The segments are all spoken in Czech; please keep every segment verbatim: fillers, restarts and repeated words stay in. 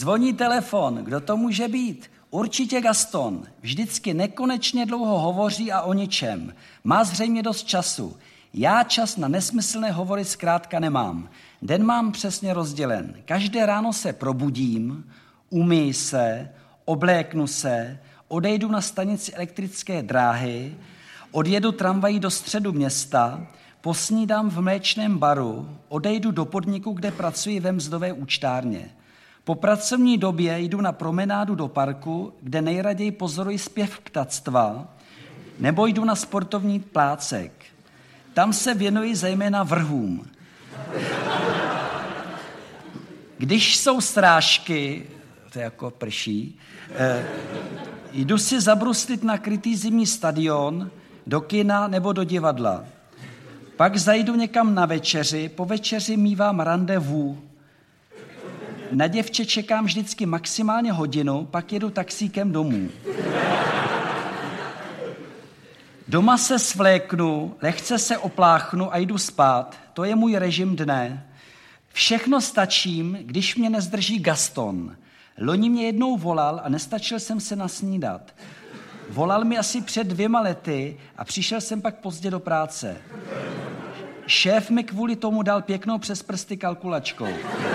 Zvoní telefon, kdo to může být? Určitě Gaston. Vždycky nekonečně dlouho hovoří a o ničem. Má zřejmě dost času. Já čas na nesmyslné hovory zkrátka nemám. Den mám přesně rozdělen. Každé ráno se probudím, umyji se, obléknu se, odejdu na stanici elektrické dráhy, odjedu tramvají do středu města, posnídám v mléčném baru, odejdu do podniku, kde pracuji ve mzdové účtárně. Po pracovní době jdu na promenádu do parku, kde nejraději pozoruji zpěv ptactva, nebo jdu na sportovní plácek. Tam se věnuji zejména vrhům. Když jsou srážky, to je jako prší, eh, jdu si zabruslit na krytý zimní stadion, do kina nebo do divadla. Pak zajdu někam na večeři, po večeři mívám randevu. Na děvče čekám vždycky maximálně hodinu, pak jedu taxíkem domů. Doma se svléknu, lehce se opláchnu a jdu spát. To je můj režim dne. Všechno stačím, když mě nezdrží Gaston. Loni mě jednou volal a nestačil jsem se nasnídat. Volal mi asi před dvěma lety a přišel jsem pak pozdě do práce. Šéf mi kvůli tomu dal pěknou přes prsty kalkulačkou.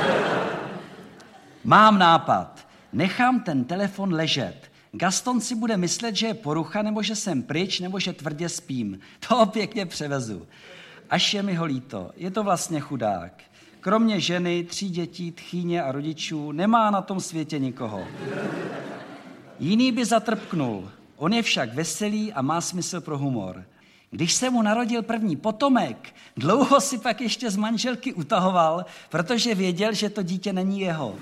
Mám nápad. Nechám ten telefon ležet. Gaston si bude myslet, že je porucha, nebo že jsem pryč, nebo že tvrdě spím. To pěkně převezu. Až je mi ho líto. Je to vlastně chudák. Kromě ženy, tří dětí, tchýně a rodičů nemá na tom světě nikoho. Jiný by zatrpknul. On je však veselý a má smysl pro humor. Když se mu narodil první potomek, dlouho si pak ještě z manželky utahoval, protože věděl, že to dítě není jeho.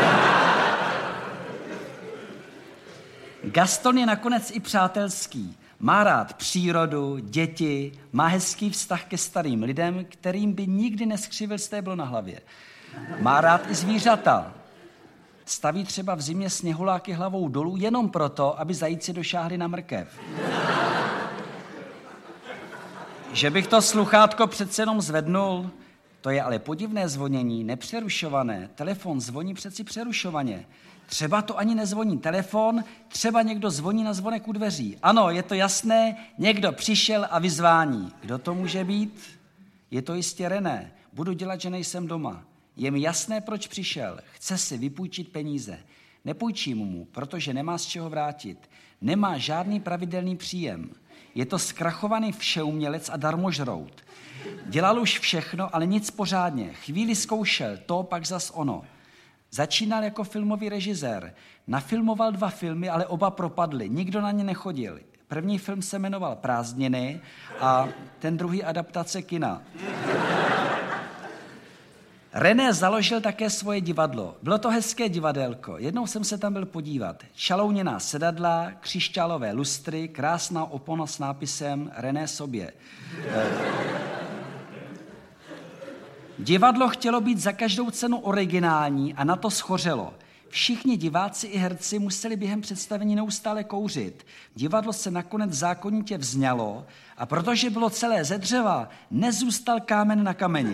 Gaston je nakonec i přátelský. Má rád přírodu, děti, má hezký vztah ke starým lidem, kterým by nikdy neskřivil stéblo na hlavě. Má rád i zvířata. Staví třeba v zimě sněhuláky hlavou dolů jenom proto, aby zajíci došáhli na mrkev. Že bych to sluchátko přece jenom zvednul, to je ale podivné zvonění, nepřerušované. Telefon zvoní přeci přerušovaně. Třeba to ani nezvoní telefon, třeba někdo zvoní na zvonek u dveří. Ano, je to jasné, někdo přišel a vyzvání. Kdo to může být? Je to jistě René. Budu dělat, že nejsem doma. Je mi jasné, proč přišel. Chce si vypůjčit peníze. Nepůjčím mu, protože nemá z čeho vrátit. Nemá žádný pravidelný příjem. Je to zkrachovaný všeumělec a darmožrout. Dělal už všechno, ale nic pořádně. Chvíli zkoušel to, pak zas ono. Začínal jako filmový režisér. Nafilmoval dva filmy, ale oba propadly. Nikdo na ně nechodil. První film se jmenoval Prázdniny a ten druhý adaptace kina. René založil také svoje divadlo. Bylo to hezké divadelko. Jednou jsem se tam byl podívat. Šalouněná sedadla, křišťálové lustry, krásná opona s nápisem René sobě. Divadlo chtělo být za každou cenu originální a na to schořelo. Všichni diváci i herci museli během představení neustále kouřit. Divadlo se nakonec zákonitě vzňalo a protože bylo celé ze dřeva, nezůstal kámen na kameni.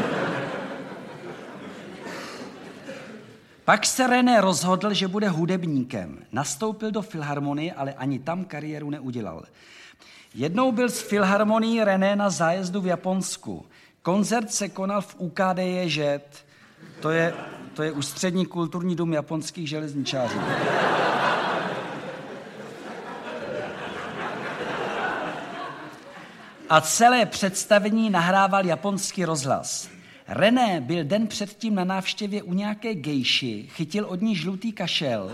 Pak se René rozhodl, že bude hudebníkem. Nastoupil do filharmonie, ale ani tam kariéru neudělal. Jednou byl z filharmonií René na zájezdu v Japonsku. Koncert se konal v U K D J Ž. To je, to je Ústřední kulturní dům japonských železničářů. A celé představení nahrával japonský rozhlas. René byl den předtím na návštěvě u nějaké gejši, chytil od ní žlutý kašel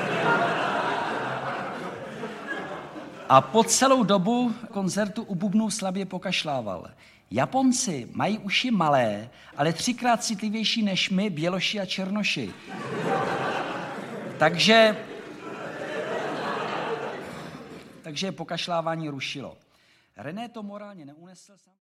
a po celou dobu koncertu u bubnů slabě pokašlával. Japonci mají uši malé, ale třikrát citlivější než my, běloši a černoši. Takže, takže pokašlávání rušilo. René to morálně neunesl sám.